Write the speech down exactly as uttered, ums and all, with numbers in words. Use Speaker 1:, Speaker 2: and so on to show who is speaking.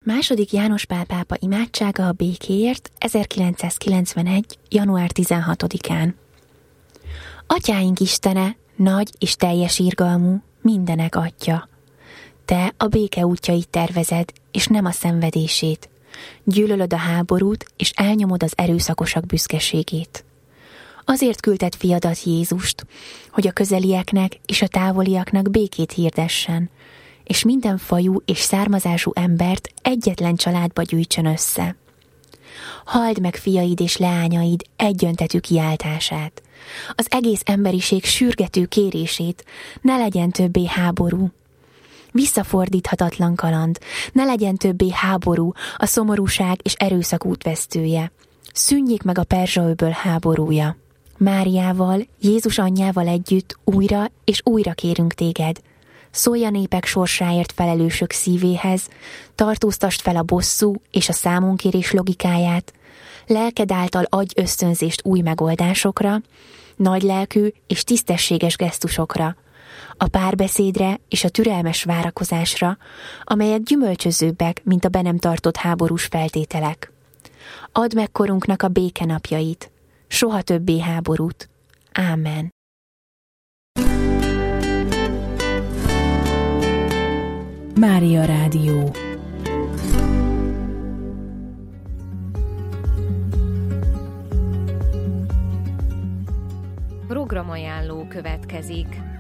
Speaker 1: Második János Pál pápa imádsága a békéért ezerkilencszázkilencvenegy. január tizenhatodikán. Atyáink Istene, nagy és teljes irgalmú, mindenek Atya. Te a béke útjait tervezed, és nem a szenvedését. Gyűlölöd a háborút, és elnyomod az erőszakosak büszkeségét. Azért küldted fiadat, Jézust, hogy a közelieknek és a távoliaknak békét hirdessen, és minden fajú és származású embert egyetlen családba gyűjtsön össze. Halld meg fiaid és leányaid egyöntetű kiáltását, az egész emberiség sürgető kérését, ne legyen többé háború. Visszafordíthatatlan kaland, ne legyen többé háború, a szomorúság és erőszak útvesztője. Szűnjék meg a Perzsa-öböl háborúja. Máriával, Jézus anyjával együtt újra és újra kérünk téged. Szólj a népek sorsáért felelősök szívéhez, tartóztasd fel a bosszú és a számonkérés logikáját, lelked által adj ösztönzést új megoldásokra, nagylelkű és tisztességes gesztusokra, a párbeszédre és a türelmes várakozásra, amelyek gyümölcsözőbbek, mint a be nem tartott háborús feltételek. Add meg korunknak a békenapjait, soha többé háborút. Ámen.
Speaker 2: Mária Rádió.
Speaker 3: Programajánló következik.